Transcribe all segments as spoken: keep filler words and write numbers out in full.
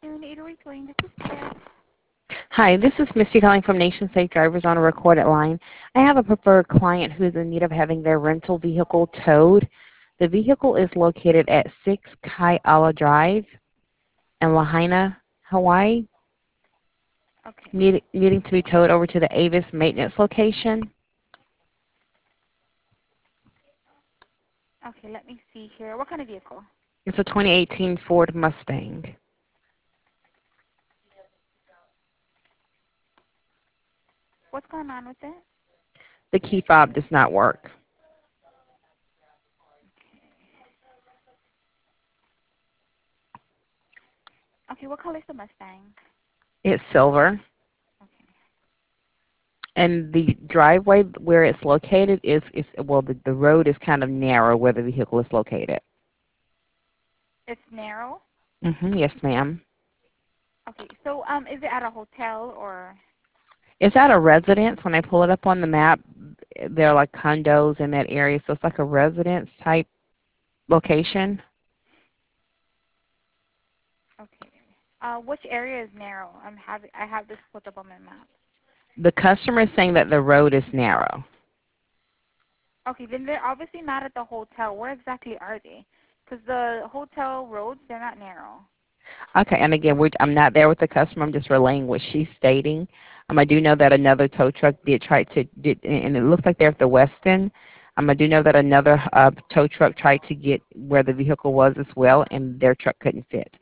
afternoon, eight oh eight Towing. This is Claire. Hi, this is Misty calling from Nation Safe Drivers on a recorded line. I have a preferred client who is in need of having their rental vehicle towed. The vehicle is located at six Kaiala Drive in Lahaina, Hawaii, Okay. need, needing to be towed over to the Avis maintenance location. Okay, let me see here. What kind of vehicle? It's a twenty eighteen Ford Mustang. What's going on with it? The key fob does not work. Okay, what color is the Mustang? It's silver. Okay. And the driveway where it's located is, is well, the, the road is kind of narrow where the vehicle is located. It's narrow? Mm-hmm, yes, ma'am. Okay, so um, is it at a hotel or? It's at a residence. When I pull it up on the map, there are like condos in that area, so it's like a residence type location. Okay. Uh, which area is narrow? I'm have I have this put up on my map. The customer is saying that the road is narrow. Okay, then they're obviously not at the hotel. Where exactly are they? Because the hotel roads, they're not narrow. Okay, and again, we're, I'm not there with the customer. I'm just relaying what she's stating. Um, I do know that another tow truck did try to, did, and it looks like they're at the Westin. Um, I do know that another uh, tow truck tried to get where the vehicle was as well, and their truck couldn't fit.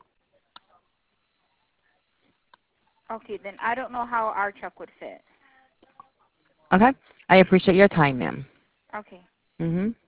Okay, then I don't know how our truck would fit. Okay, I appreciate your time, ma'am. Okay. Mm-hmm.